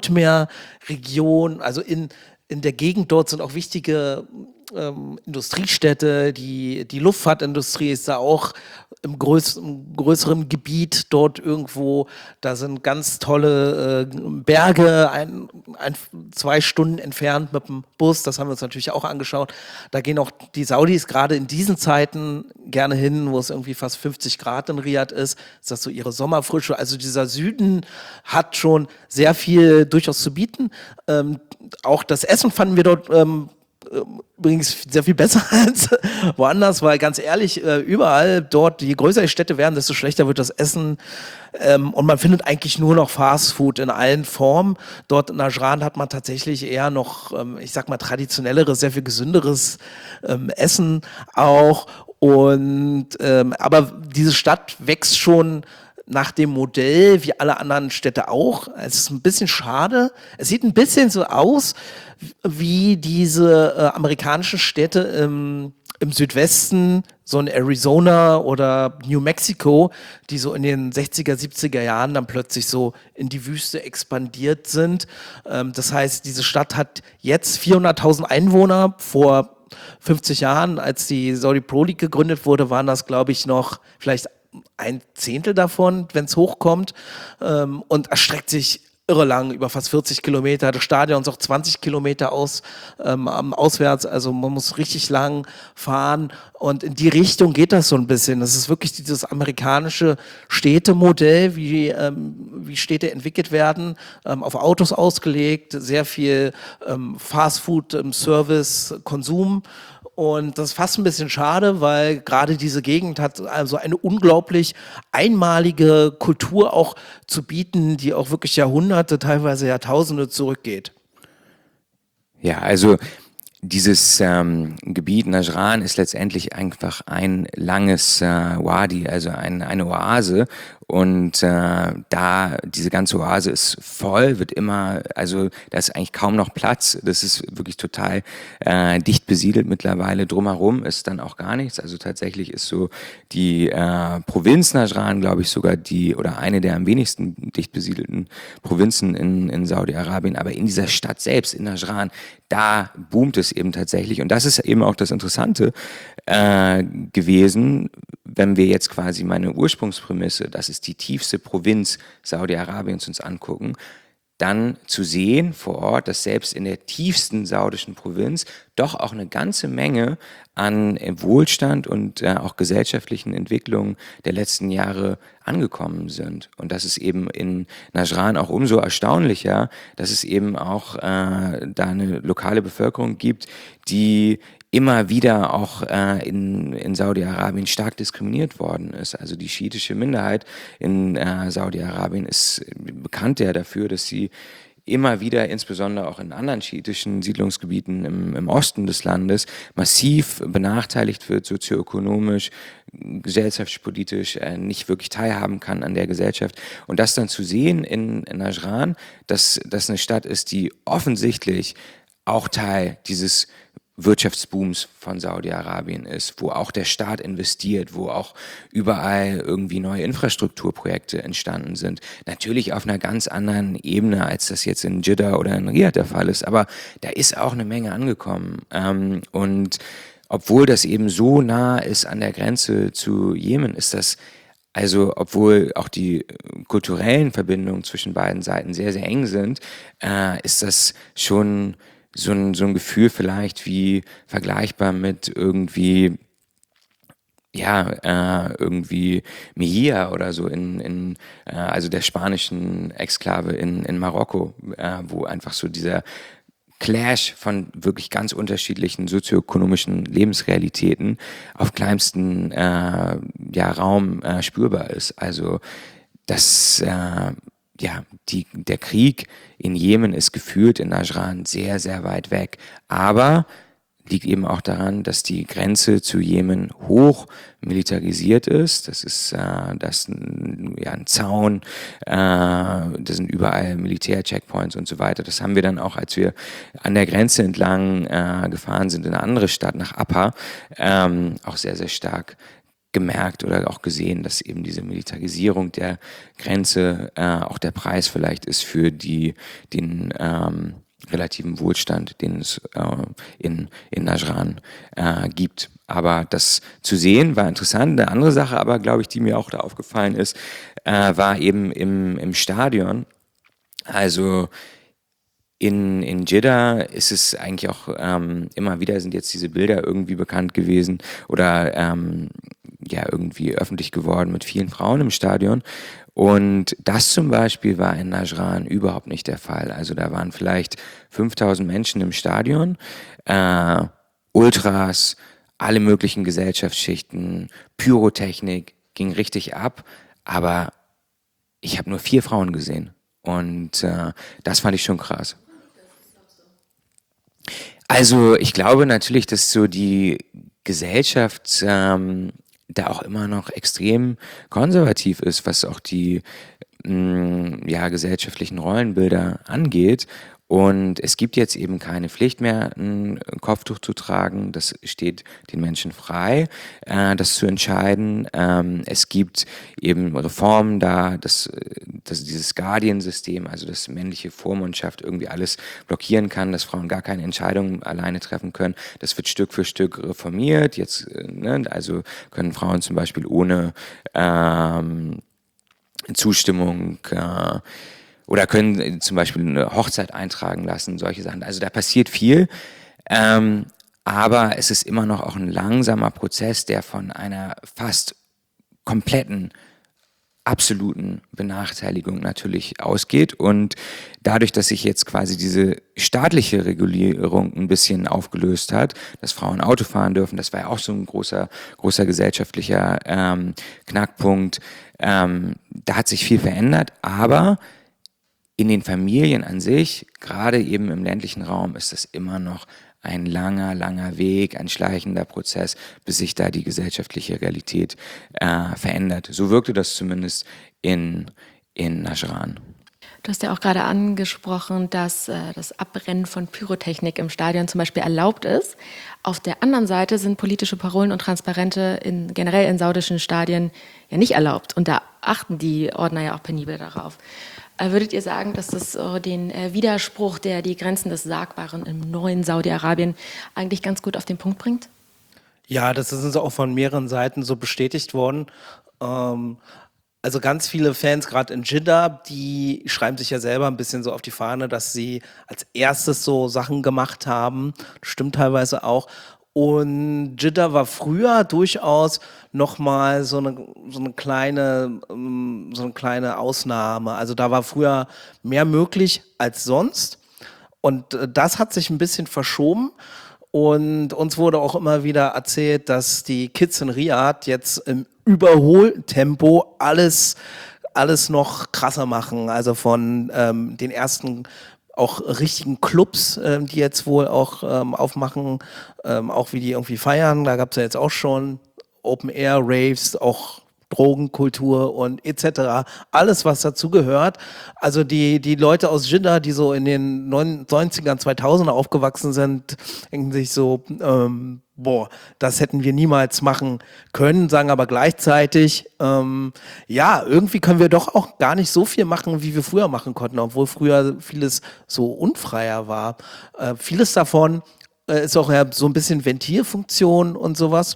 Rotmeerregion, also in, in der Gegend dort sind auch wichtige ähm, Industriestädte, die, die Luftfahrtindustrie ist da auch im, größ, im größeren Gebiet dort irgendwo, da sind ganz tolle äh, Berge, ein, ein, zwei Stunden entfernt mit dem Bus, das haben wir uns natürlich auch angeschaut. Da gehen auch die Saudis gerade in diesen Zeiten gerne hin, wo es irgendwie fast fünfzig Grad in Riyadh ist, ist das so ihre Sommerfrische. Also dieser Süden hat schon sehr viel durchaus zu bieten. Ähm, auch das Essen fanden wir dort ähm, übrigens sehr viel besser als woanders, weil ganz ehrlich, überall dort, je größer die Städte werden, desto schlechter wird das Essen und man findet eigentlich nur noch Fastfood in allen Formen. Dort in Najran hat man tatsächlich eher noch, ich sag mal, traditionelleres, sehr viel gesünderes Essen auch und aber diese Stadt wächst schon nach dem Modell, wie alle anderen Städte auch. Es ist ein bisschen schade. Es sieht ein bisschen so aus, wie diese äh, amerikanischen Städte im, im Südwesten, so in Arizona oder New Mexico, die so in den sechziger, siebziger Jahren dann plötzlich so in die Wüste expandiert sind. Ähm, das heißt, diese Stadt hat jetzt vierhunderttausend Einwohner. Vor fünfzig Jahren, als die Saudi Pro League gegründet wurde, waren das, glaube ich, noch vielleicht ein Zehntel davon, wenn es hochkommt, ähm, und erstreckt sich irre lang, über fast vierzig Kilometer. Das Stadion ist auch zwanzig Kilometer aus, ähm, auswärts, also man muss richtig lang fahren und in die Richtung geht das so ein bisschen. Das ist wirklich dieses amerikanische Städtemodell, wie, ähm, wie Städte entwickelt werden, ähm, auf Autos ausgelegt, sehr viel ähm, Fastfood, ähm, Service, Konsum. Und das ist fast ein bisschen schade, weil gerade diese Gegend hat also eine unglaublich einmalige Kultur auch zu bieten, die auch wirklich Jahrhunderte, teilweise Jahrtausende zurückgeht. Ja, also dieses ähm, Gebiet Najran ist letztendlich einfach ein langes äh, Wadi, also ein, eine Oase. Und äh, da, diese ganze Oase ist voll, wird immer, also da ist eigentlich kaum noch Platz. Das ist wirklich total äh, dicht besiedelt mittlerweile. Drumherum ist dann auch gar nichts. Also tatsächlich ist so die äh, Provinz Najran, glaube ich, sogar die oder eine der am wenigsten dicht besiedelten Provinzen in, in Saudi-Arabien. Aber in dieser Stadt selbst, in Najran, da boomt es eben tatsächlich. Und das ist eben auch das Interessante äh, gewesen, wenn wir jetzt quasi meine Ursprungsprämisse, das ist die tiefste Provinz Saudi-Arabiens, uns angucken, dann zu sehen vor Ort, dass selbst in der tiefsten saudischen Provinz doch auch eine ganze Menge an Wohlstand und äh, auch gesellschaftlichen Entwicklungen der letzten Jahre angekommen sind. Und das ist eben in Najran auch umso erstaunlicher, dass es eben auch äh, da eine lokale Bevölkerung gibt, die immer wieder auch äh, in, in Saudi-Arabien stark diskriminiert worden ist. Also die schiitische Minderheit in äh, Saudi-Arabien ist bekannt ja dafür, dass sie immer wieder, insbesondere auch in anderen schiitischen Siedlungsgebieten im, im Osten des Landes, massiv benachteiligt wird, sozioökonomisch, gesellschaftspolitisch, äh, nicht wirklich teilhaben kann an der Gesellschaft. Und das dann zu sehen in, in Najran, dass das eine Stadt ist, die offensichtlich auch Teil dieses Wirtschaftsbooms von Saudi-Arabien ist, wo auch der Staat investiert, wo auch überall irgendwie neue Infrastrukturprojekte entstanden sind. Natürlich auf einer ganz anderen Ebene, als das jetzt in Jeddah oder in Riyadh der Fall ist, aber da ist auch eine Menge angekommen. Ähm, und obwohl das eben so nah ist an der Grenze zu Jemen, ist das also, obwohl auch die kulturellen Verbindungen zwischen beiden Seiten sehr, sehr eng sind, äh, ist das schon so ein, so ein Gefühl vielleicht wie vergleichbar mit irgendwie, ja, äh, irgendwie Melilla oder so in, in äh, also der spanischen Exklave in, in Marokko, äh, wo einfach so dieser Clash von wirklich ganz unterschiedlichen sozioökonomischen Lebensrealitäten auf kleinstem äh, ja, Raum äh, spürbar ist. Also das äh, ja, die, der Krieg in Jemen ist geführt in Najran sehr, sehr weit weg. Aber liegt eben auch daran, dass die Grenze zu Jemen hoch militarisiert ist. Das ist äh, das ein, ja, ein Zaun, äh, das sind überall Militär-Checkpoints und so weiter. Das haben wir dann auch, als wir an der Grenze entlang äh, gefahren sind in eine andere Stadt, nach Apa, ähm, auch sehr, sehr stark gemerkt oder auch gesehen, dass eben diese Militarisierung der Grenze äh, auch der Preis vielleicht ist für die den ähm, relativen Wohlstand, den es äh, in, in Najran äh, gibt. Aber das zu sehen war interessant. Eine andere Sache aber, glaube ich, die mir auch da aufgefallen ist, äh, war eben im, im Stadion. Also In, in Jeddah ist es eigentlich auch ähm, immer wieder sind jetzt diese Bilder irgendwie bekannt gewesen oder ähm, ja irgendwie öffentlich geworden mit vielen Frauen im Stadion. Und das zum Beispiel war in Najran überhaupt nicht der Fall. Also da waren vielleicht fünftausend Menschen im Stadion, äh, Ultras, alle möglichen Gesellschaftsschichten, Pyrotechnik, ging richtig ab. Aber ich habe nur vier Frauen gesehen. Und äh, das fand ich schon krass. Also ich glaube natürlich, dass so die Gesellschaft ähm, da auch immer noch extrem konservativ ist, was auch die mh, ja, gesellschaftlichen Rollenbilder angeht. Und es gibt jetzt eben keine Pflicht mehr, ein Kopftuch zu tragen. Das steht den Menschen frei, äh, das zu entscheiden. Ähm, es gibt eben Reformen da, dass, dass dieses Guardian-System, also das männliche Vormundschaft irgendwie alles blockieren kann, dass Frauen gar keine Entscheidungen alleine treffen können. Das wird Stück für Stück reformiert. Jetzt, ne, also können Frauen zum Beispiel ohne ähm, Zustimmung äh, oder können äh, zum Beispiel eine Hochzeit eintragen lassen, solche Sachen. Also da passiert viel, ähm, aber es ist immer noch auch ein langsamer Prozess, der von einer fast kompletten absoluten Benachteiligung natürlich ausgeht. Und dadurch, dass sich jetzt quasi diese staatliche Regulierung ein bisschen aufgelöst hat, dass Frauen Auto fahren dürfen, das war ja auch so ein großer, großer gesellschaftlicher ähm, Knackpunkt. Ähm, da hat sich viel verändert, aber in den Familien an sich, gerade eben im ländlichen Raum, ist das immer noch ein langer, langer Weg, ein schleichender Prozess, bis sich da die gesellschaftliche Realität äh, verändert. So wirkte das zumindest in, in Najran. Du hast ja auch gerade angesprochen, dass äh, das Abbrennen von Pyrotechnik im Stadion zum Beispiel erlaubt ist. Auf der anderen Seite sind politische Parolen und Transparente in, generell in saudischen Stadien ja nicht erlaubt. Und da achten die Ordner ja auch penibel darauf. Äh, würdet ihr sagen, dass das äh, den äh, Widerspruch, der die Grenzen des Sagbaren im neuen Saudi-Arabien eigentlich ganz gut auf den Punkt bringt? Ja, das ist uns auch von mehreren Seiten so bestätigt worden. Ähm, Also ganz viele Fans, gerade in Jeddah, die schreiben sich ja selber ein bisschen so auf die Fahne, dass sie als erstes so Sachen gemacht haben. Stimmt teilweise auch. Und Jeddah war früher durchaus nochmal so eine, so eine kleine, ähm, so eine kleine Ausnahme. Also da war früher mehr möglich als sonst. Und äh, das hat sich ein bisschen verschoben. Und uns wurde auch immer wieder erzählt, dass die Kids in Riyadh jetzt im Überholtempo alles, alles noch krasser machen. Also von ähm, den ersten auch richtigen Clubs, ähm, die jetzt wohl auch ähm, aufmachen, ähm, auch wie die irgendwie feiern. Da gab es ja jetzt auch schon Open-Air-Raves, auch Drogenkultur und et cetera. Alles, was dazugehört. Also die, die Leute aus Jeddah, die so in den neunzigern, zweitausender aufgewachsen sind, denken sich so, ähm, boah, das hätten wir niemals machen können, sagen aber gleichzeitig, ähm, ja, irgendwie können wir doch auch gar nicht so viel machen, wie wir früher machen konnten, obwohl früher vieles so unfreier war. Äh, vieles davon äh, ist auch ja so ein bisschen Ventilfunktion und sowas.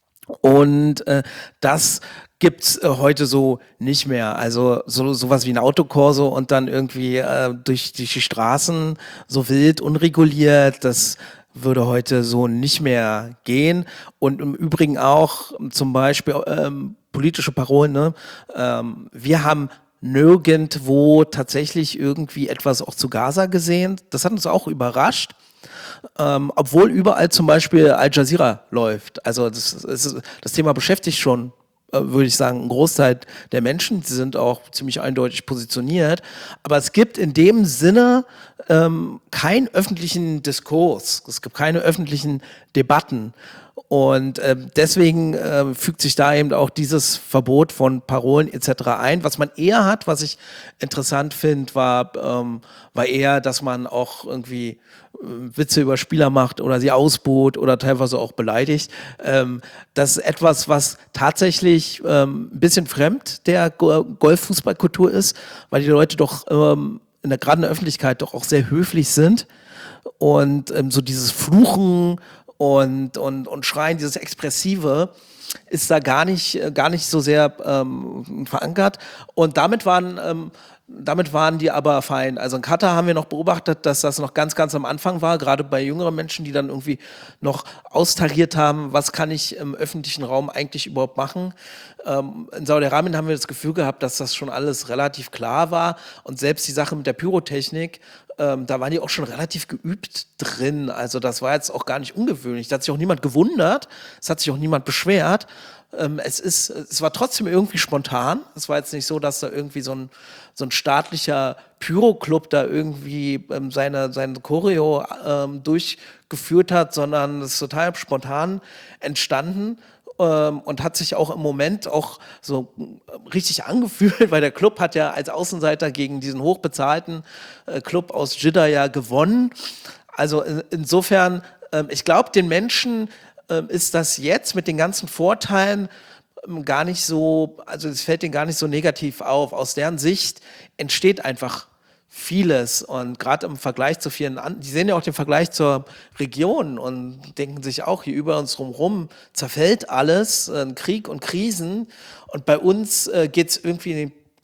Und äh, das gibt's äh, heute so nicht mehr. Also so sowas wie ein Autokorso und dann irgendwie äh, durch, durch die Straßen so wild, unreguliert, das würde heute so nicht mehr gehen. Und im Übrigen auch zum Beispiel ähm, politische Parolen. Ne? Ähm, wir haben nirgendwo tatsächlich irgendwie etwas auch zu Gaza gesehen. Das hat uns auch überrascht. Ähm, obwohl überall zum Beispiel Al Jazeera läuft. Also das, das, das Thema beschäftigt schon, äh, würde ich sagen, einen Großteil der Menschen. Sie sind auch ziemlich eindeutig positioniert. Aber es gibt in dem Sinne ähm, keinen öffentlichen Diskurs. Es gibt keine öffentlichen Debatten. Und äh, deswegen äh, fügt sich da eben auch dieses Verbot von Parolen et cetera ein. Was man eher hat, was ich interessant finde, war, ähm, war eher, dass man auch irgendwie äh, Witze über Spieler macht oder sie ausbuht oder teilweise auch beleidigt. Ähm, das ist etwas, was tatsächlich ähm, ein bisschen fremd der Go- Golffußballkultur ist, weil die Leute doch ähm, in der gerade in der Öffentlichkeit doch auch sehr höflich sind und ähm, so dieses Fluchen und, und, und Schreien, dieses Expressive ist da gar nicht, gar nicht so sehr ähm, verankert. Und damit waren, ähm, damit waren die aber fein. Also in Katar haben wir noch beobachtet, dass das noch ganz, ganz am Anfang war, gerade bei jüngeren Menschen, die dann irgendwie noch austariert haben, was kann ich im öffentlichen Raum eigentlich überhaupt machen. Ähm, in Saudi-Arabien haben wir das Gefühl gehabt, dass das schon alles relativ klar war. Und selbst die Sache mit der Pyrotechnik, Ähm, da waren die auch schon relativ geübt drin. Also das war jetzt auch gar nicht ungewöhnlich. Da hat sich auch niemand gewundert. Es hat sich auch niemand beschwert. Ähm, es ist, es war trotzdem irgendwie spontan. Es war jetzt nicht so, dass da irgendwie so ein, so ein staatlicher Pyro-Club da irgendwie ähm, seine, seine Choreo ähm, durchgeführt hat, sondern es ist total spontan entstanden. Und hat sich auch im Moment auch so richtig angefühlt, weil der Club hat ja als Außenseiter gegen diesen hochbezahlten äh, Club aus Jeddah ja gewonnen. Also in, insofern, ähm, ich glaube, den Menschen ähm, ist das jetzt mit den ganzen Vorteilen ähm, gar nicht so, also es fällt denen gar nicht so negativ auf. Aus deren Sicht entsteht einfach vieles und gerade im Vergleich zu vielen anderen, die sehen ja auch den Vergleich zur Region und denken sich auch, hier über uns rumrum zerfällt alles, äh, Krieg und Krisen und bei uns äh, geht es irgendwie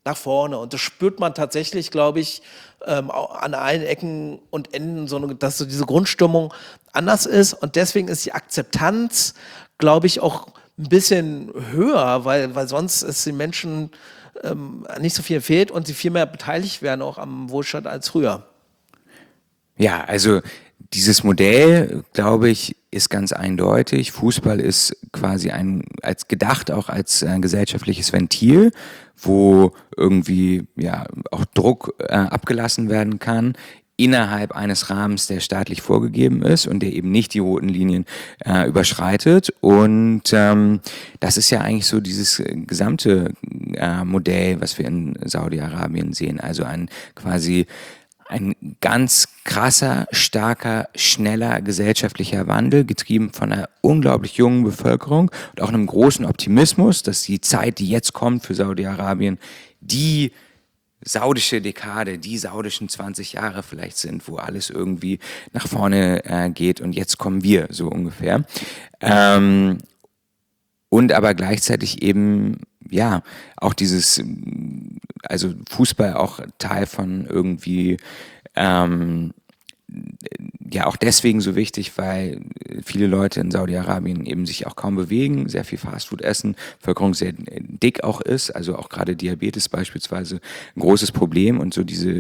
nach vorne. Und das spürt man tatsächlich, glaube ich, ähm, an allen Ecken und Enden, so eine, dass so diese Grundstimmung anders ist. Und deswegen ist die Akzeptanz, glaube ich, auch ein bisschen höher, weil, weil sonst ist den Menschen ähm, nicht so viel fehlt und sie viel mehr beteiligt werden auch am Wohlstand als früher. Ja, also dieses Modell, glaube ich, ist ganz eindeutig. Fußball ist quasi ein, als gedacht auch als äh, gesellschaftliches Ventil, wo irgendwie ja auch Druck äh, abgelassen werden kann innerhalb eines Rahmens, der staatlich vorgegeben ist und der eben nicht die roten Linien äh, überschreitet. Und ähm, das ist ja eigentlich so dieses gesamte äh, Modell, was wir in Saudi-Arabien sehen. Also ein quasi ein ganz krasser, starker, schneller gesellschaftlicher Wandel, getrieben von einer unglaublich jungen Bevölkerung und auch einem großen Optimismus, dass die Zeit, die jetzt kommt für Saudi-Arabien, die saudische Dekade, die saudischen zwanzig Jahre vielleicht sind, wo alles irgendwie nach vorne äh, geht und jetzt kommen wir, so ungefähr. Ähm, und aber gleichzeitig eben, ja, auch dieses, also Fußball auch Teil von irgendwie, ähm, ja auch deswegen so wichtig, weil viele Leute in Saudi-Arabien eben sich auch kaum bewegen, sehr viel Fastfood essen, Bevölkerung sehr dick auch ist, also auch gerade Diabetes beispielsweise ein großes Problem und so diese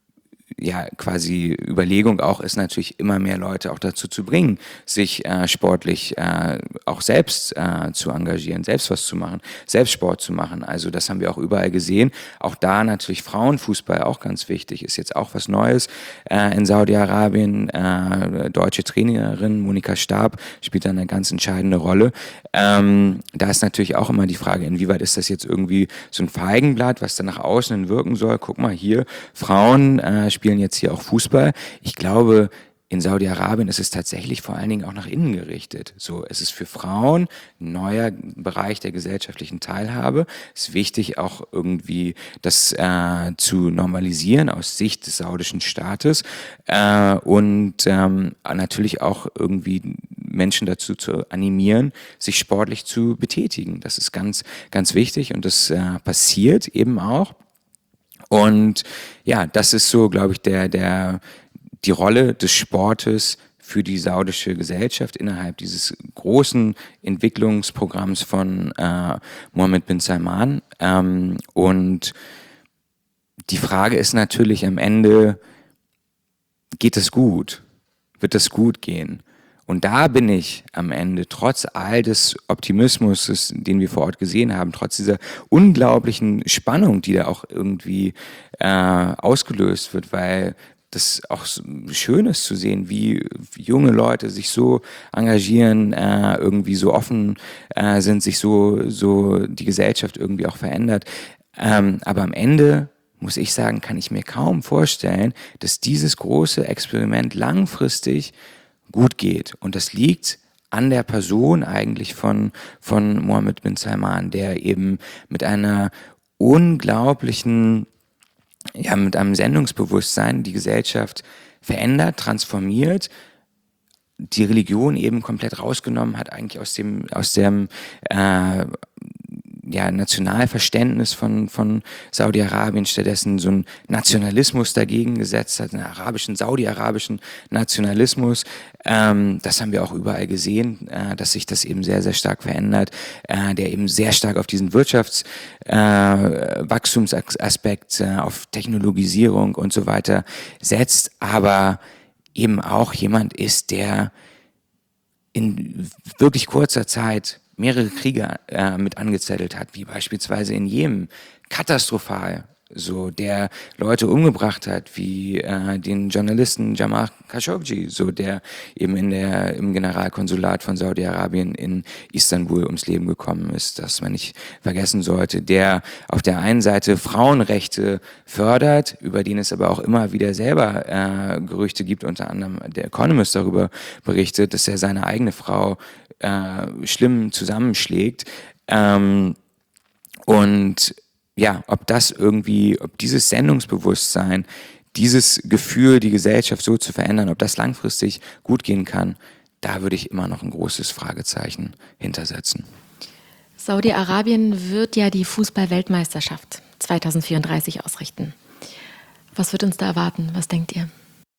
ja quasi Überlegung auch ist natürlich immer mehr Leute auch dazu zu bringen, sich äh, sportlich äh, auch selbst äh, zu engagieren, selbst was zu machen, selbst Sport zu machen. Also das haben wir auch überall gesehen. Auch da natürlich Frauenfußball auch ganz wichtig, ist jetzt auch was Neues äh, in Saudi-Arabien. Äh, deutsche Trainerin Monika Stab spielt da eine ganz entscheidende Rolle. Ähm, da ist natürlich auch immer die Frage, inwieweit ist das jetzt irgendwie so ein Feigenblatt, was dann nach außen hin wirken soll. Guck mal hier, Frauen äh, spielen jetzt hier auch Fußball. Ich glaube, in Saudi-Arabien ist es tatsächlich vor allen Dingen auch nach innen gerichtet. So, es ist für Frauen ein neuer Bereich der gesellschaftlichen Teilhabe. Es ist wichtig, auch irgendwie das äh, zu normalisieren aus Sicht des saudischen Staates äh, und ähm, natürlich auch irgendwie Menschen dazu zu animieren, sich sportlich zu betätigen. Das ist ganz, ganz wichtig und das äh, passiert eben auch. Und ja, das ist so, glaube ich, der, der, die Rolle des Sportes für die saudische Gesellschaft innerhalb dieses großen Entwicklungsprogramms von äh, Mohammed bin Salman. Ähm, und die Frage ist natürlich am Ende, geht es gut? Wird es gut gehen? Und da bin ich am Ende, trotz all des Optimismus, den wir vor Ort gesehen haben, trotz dieser unglaublichen Spannung, die da auch irgendwie äh, ausgelöst wird, weil das auch schön ist zu sehen, wie junge Leute sich so engagieren, äh, irgendwie so offen äh, sind, sich so, so die Gesellschaft irgendwie auch verändert. Ähm, aber am Ende muss ich sagen, kann ich mir kaum vorstellen, dass dieses große Experiment langfristig gut geht. Und das liegt an der Person eigentlich von, von Mohammed bin Salman, der eben mit einer unglaublichen, ja, mit einem Sendungsbewusstsein die Gesellschaft verändert, transformiert, die Religion eben komplett rausgenommen hat, eigentlich aus dem, aus dem, äh, ja, Nationalverständnis von, von Saudi-Arabien, stattdessen so einen Nationalismus dagegen gesetzt hat, einen arabischen, saudi-arabischen Nationalismus. Ähm, das haben wir auch überall gesehen, äh, dass sich das eben sehr, sehr stark verändert, äh, der eben sehr stark auf diesen Wirtschaftswachstumsaspekt, äh, äh, auf Technologisierung und so weiter setzt, aber eben auch jemand ist, der in wirklich kurzer Zeit mehrere Kriege äh, mit angezettelt hat, wie beispielsweise in Jemen, katastrophal, so, der Leute umgebracht hat, wie äh, den Journalisten Jamal Khashoggi, so, der eben in der, im Generalkonsulat von Saudi-Arabien in Istanbul ums Leben gekommen ist, das man nicht vergessen sollte, der auf der einen Seite Frauenrechte fördert, über den es aber auch immer wieder selber äh, Gerüchte gibt, unter anderem der Economist darüber berichtet, dass er seine eigene Frau äh, schlimm zusammenschlägt, ähm, und ja, ob das irgendwie, ob dieses Sendungsbewusstsein, dieses Gefühl, die Gesellschaft so zu verändern, ob das langfristig gut gehen kann, da würde ich immer noch ein großes Fragezeichen hintersetzen. Saudi-Arabien wird ja die Fußball-Weltmeisterschaft zwanzig vierunddreißig ausrichten. Was wird uns da erwarten? Was denkt ihr?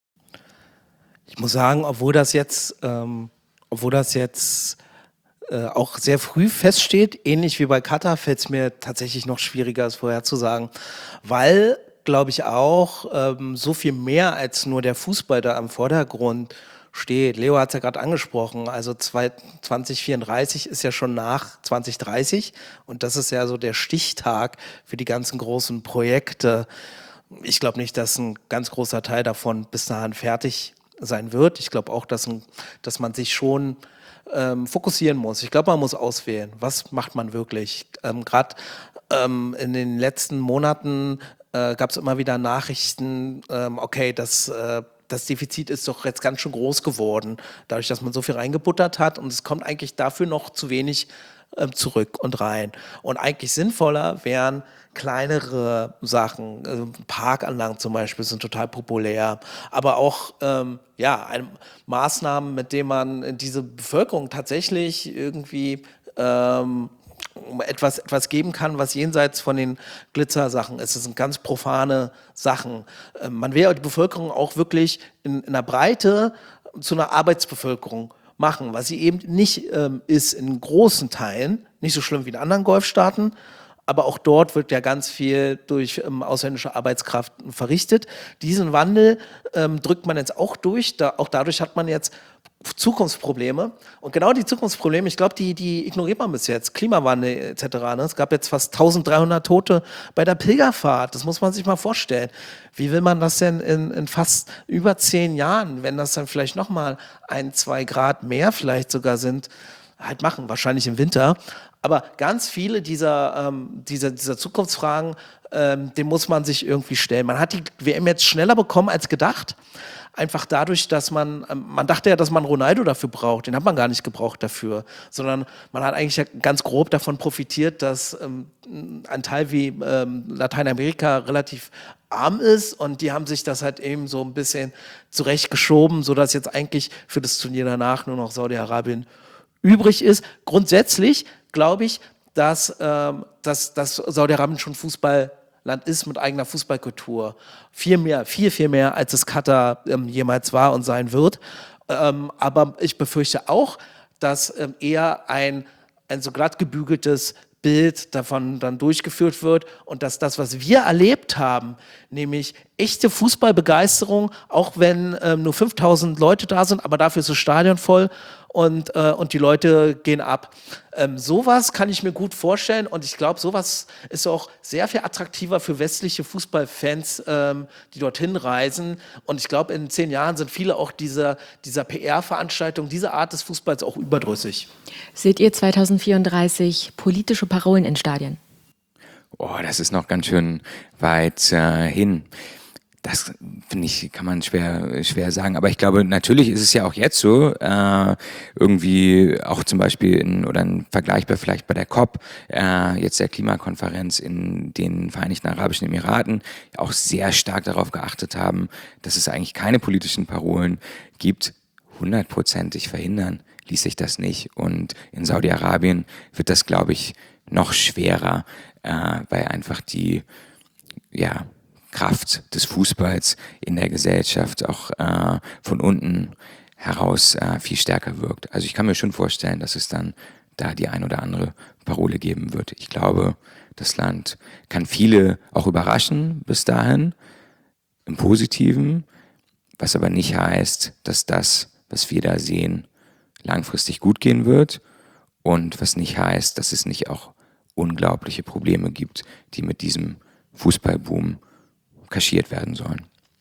Ich muss sagen, obwohl das jetzt, ähm, obwohl das jetzt äh, auch sehr früh feststeht, ähnlich wie bei Katar, fällt es mir tatsächlich noch schwieriger, es vorherzusagen, weil, glaube ich, auch ähm, so viel mehr als nur der Fußball da im Vordergrund steht. Leo hat es ja gerade angesprochen, also zwanzig vierunddreißig ist ja schon nach zwanzig dreißig und das ist ja so der Stichtag für die ganzen großen Projekte. Ich glaube nicht, dass ein ganz großer Teil davon bis dahin fertig sein wird. Ich glaube auch, dass, ein, dass man sich schon ähm, fokussieren muss. Ich glaube, man muss auswählen. Was macht man wirklich? Ähm, Gerade ähm, in den letzten Monaten äh, gab es immer wieder Nachrichten, ähm, okay, das, äh, das Defizit ist doch jetzt ganz schön groß geworden, dadurch, dass man so viel reingebuttert hat und es kommt eigentlich dafür noch zu wenig äh, zurück und rein. Und eigentlich sinnvoller wären kleinere Sachen, also Parkanlagen zum Beispiel sind total populär, aber auch ähm, ja, ein, Maßnahmen, mit denen man diese Bevölkerung tatsächlich irgendwie ähm, etwas, etwas geben kann, was jenseits von den Glitzersachen ist. Das sind ganz profane Sachen. Ähm, man will ja die Bevölkerung auch wirklich in, in der Breite zu einer Arbeitsbevölkerung machen, was sie eben nicht ähm, ist in großen Teilen, nicht so schlimm wie in anderen Golfstaaten, aber auch dort wird ja ganz viel durch ähm, ausländische Arbeitskraft verrichtet. Diesen Wandel ähm, drückt man jetzt auch durch. Da, auch dadurch hat man jetzt Zukunftsprobleme. Und genau die Zukunftsprobleme, ich glaube, die, die ignoriert man bis jetzt. Klimawandel et cetera. Ne? Es gab jetzt fast eintausenddreihundert Tote bei der Pilgerfahrt. Das muss man sich mal vorstellen. Wie will man das denn in, in fast über zehn Jahren, wenn das dann vielleicht nochmal ein, zwei Grad mehr vielleicht sogar sind, halt machen? Wahrscheinlich im Winter. Aber ganz viele dieser, ähm, dieser, dieser Zukunftsfragen, ähm, dem muss man sich irgendwie stellen. Man hat die W M jetzt schneller bekommen als gedacht. Einfach dadurch, dass man, ähm, man dachte ja, dass man Ronaldo dafür braucht. Den hat man gar nicht gebraucht dafür. Sondern man hat eigentlich ja ganz grob davon profitiert, dass ähm, ein Teil wie ähm, Lateinamerika relativ arm ist und die haben sich das halt eben so ein bisschen zurechtgeschoben, sodass jetzt eigentlich für das Turnier danach nur noch Saudi-Arabien übrig ist. Grundsätzlich glaube ich, dass, ähm, dass, dass Saudi-Arabien schon Fußballland ist mit eigener Fußballkultur. Viel mehr, viel, viel mehr, als es Katar ähm, jemals war und sein wird. Ähm, aber ich befürchte auch, dass ähm, eher ein, ein so glatt gebügeltes Bild davon dann durchgeführt wird und dass das, was wir erlebt haben, nämlich echte Fußballbegeisterung, auch wenn ähm, nur fünftausend Leute da sind, aber dafür ist das Stadion voll und, äh, und die Leute gehen ab. Ähm, sowas kann ich mir gut vorstellen und ich glaube, sowas ist auch sehr viel attraktiver für westliche Fußballfans, ähm, die dorthin reisen und ich glaube, in zehn Jahren sind viele auch dieser, dieser P R-Veranstaltung, diese Art des Fußballs auch überdrüssig. Seht ihr zwanzig vierunddreißig politische Parolen in Stadien? Oh, das ist noch ganz schön weit äh, hin. Das finde ich, kann man schwer schwer sagen. Aber ich glaube, natürlich ist es ja auch jetzt so, äh, irgendwie auch zum Beispiel in, oder ein vergleichbar vielleicht bei der COP, äh, jetzt der Klimakonferenz in den Vereinigten Arabischen Emiraten, auch sehr stark darauf geachtet haben, dass es eigentlich keine politischen Parolen gibt. Hundertprozentig verhindern ließ sich das nicht. Und in Saudi-Arabien wird das, glaube ich, noch schwerer, äh, weil einfach die, ja, Kraft des Fußballs in der Gesellschaft auch äh, von unten heraus äh, viel stärker wirkt. Also ich kann mir schon vorstellen, dass es dann da die ein oder andere Parole geben wird. Ich glaube, das Land kann viele auch überraschen bis dahin, im Positiven, was aber nicht heißt, dass das, was wir da sehen, langfristig gut gehen wird und was nicht heißt, dass es nicht auch unglaubliche Probleme gibt, die mit diesem Fußballboom kaschiert werden sollen.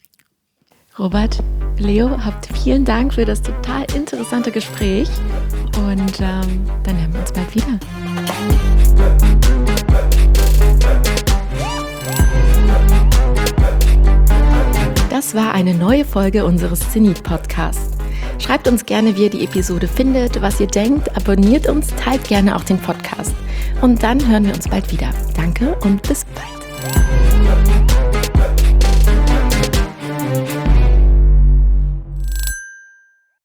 Robert, Leo, habt vielen Dank für das total interessante Gespräch und ähm, dann hören wir uns bald wieder. Das war eine neue Folge unseres Zenit-Podcasts. Schreibt uns gerne, wie ihr die Episode findet, was ihr denkt, abonniert uns, teilt gerne auch den Podcast. Und dann hören wir uns bald wieder. Danke und bis bald.